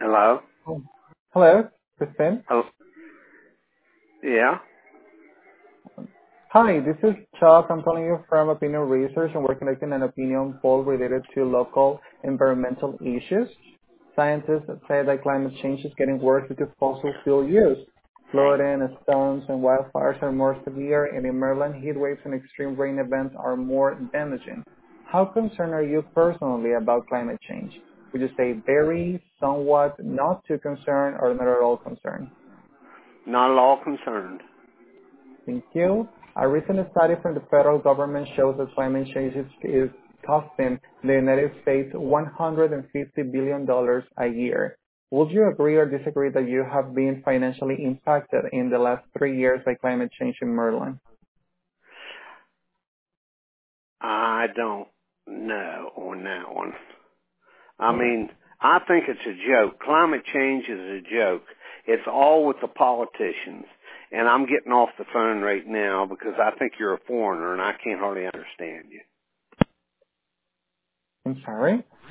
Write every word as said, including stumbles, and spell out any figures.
Hello? Oh. Hello, Kristen. Oh, yeah? Hi, this is Chuck. I'm calling you from Opinion Research, and we're conducting an opinion poll related to local environmental issues. Scientists say that climate change is getting worse due to fossil fuel use. Flooding, storms, and wildfires are more severe, and in Maryland, heat waves and extreme rain events are more damaging. How concerned are you personally about climate change? Would you say very, somewhat, not too concerned, or not at all concerned? Not at all concerned. Thank you. A recent study from the federal government shows that climate change is, is costing the United States one hundred fifty billion dollars a year. Would you agree or disagree that you have been financially impacted in the last three years by climate change in Maryland? I don't know on that one. I mean, I think it's a joke. Climate change is a joke. It's all with the politicians. And I'm getting off the phone right now because I think you're a foreigner and I can't hardly understand you. I'm sorry.